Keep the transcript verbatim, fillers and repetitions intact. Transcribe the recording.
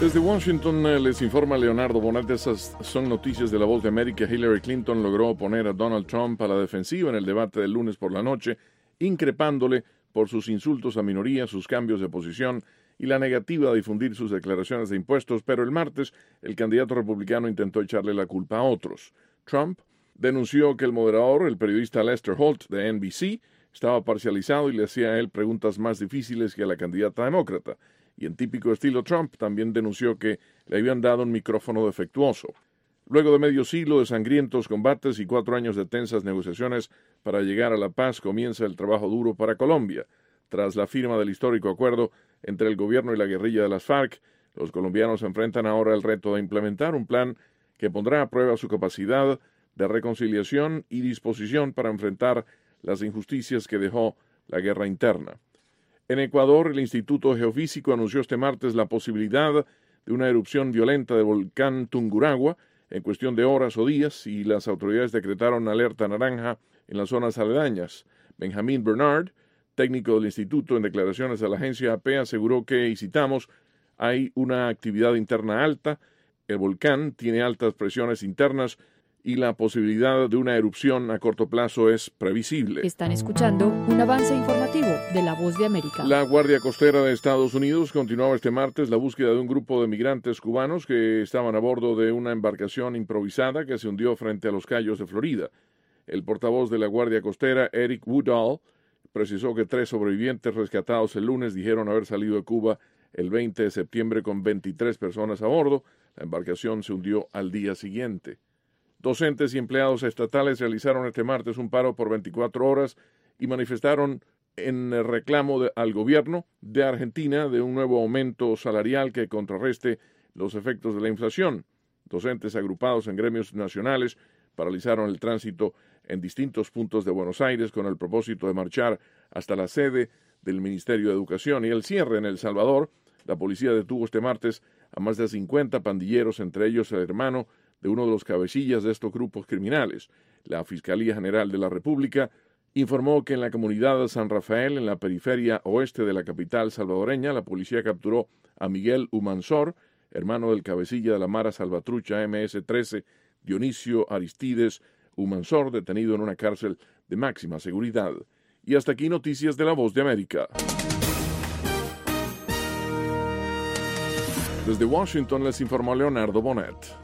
Desde Washington eh, les informa Leonardo Bonet. Esas son noticias de La Voz de América. Hillary Clinton logró poner a Donald Trump a la defensiva en el debate del lunes por la noche, increpándole por sus insultos a minorías, sus cambios de posición y la negativa a difundir sus declaraciones de impuestos, pero el martes el candidato republicano intentó echarle la culpa a otros. Trump denunció que el moderador, el periodista Lester Holt de N B C, estaba parcializado y le hacía a él preguntas más difíciles que a la candidata demócrata. Y en típico estilo Trump también denunció que le habían dado un micrófono defectuoso. Luego de medio siglo de sangrientos combates y cuatro años de tensas negociaciones para llegar a la paz, comienza el trabajo duro para Colombia. Tras la firma del histórico acuerdo entre el gobierno y la guerrilla de las FARC, los colombianos enfrentan ahora el reto de implementar un plan que pondrá a prueba su capacidad de reconciliación y disposición para enfrentar las injusticias que dejó la guerra interna. En Ecuador, el Instituto Geofísico anunció este martes la posibilidad de una erupción violenta del volcán Tungurahua en cuestión de horas o días, y las autoridades decretaron alerta naranja en las zonas aledañas. Benjamín Bernard, técnico del instituto, en declaraciones a la agencia A P, aseguró que, y citamos, hay una actividad interna alta, el volcán tiene altas presiones internas y la posibilidad de una erupción a corto plazo es previsible. Están escuchando un avance informativo de La Voz de América. La Guardia Costera de Estados Unidos continuaba este martes la búsqueda de un grupo de migrantes cubanos que estaban a bordo de una embarcación improvisada que se hundió frente a los Cayos de Florida. El portavoz de la Guardia Costera, Eric Woodall, precisó que tres sobrevivientes rescatados el lunes dijeron haber salido de Cuba el veinte de septiembre con veintitrés personas a bordo. La embarcación se hundió al día siguiente. Docentes y empleados estatales realizaron este martes un paro por veinticuatro horas y manifestaron en el reclamo de, al gobierno de Argentina de un nuevo aumento salarial que contrarreste los efectos de la inflación. Docentes agrupados en gremios nacionales paralizaron el tránsito en distintos puntos de Buenos Aires con el propósito de marchar hasta la sede del Ministerio de Educación. Y el cierre en El Salvador, la policía detuvo este martes a más de cincuenta pandilleros, entre ellos el hermano de uno de los cabecillas de estos grupos criminales. La Fiscalía General de la República informó que en la comunidad de San Rafael, en la periferia oeste de la capital salvadoreña, la policía capturó a Miguel Humansor, hermano del cabecilla de la Mara Salvatrucha eme ese trece, Dionisio Aristides Humansor, detenido en una cárcel de máxima seguridad. Y hasta aquí noticias de La Voz de América. Desde Washington les informó Leonardo Bonet.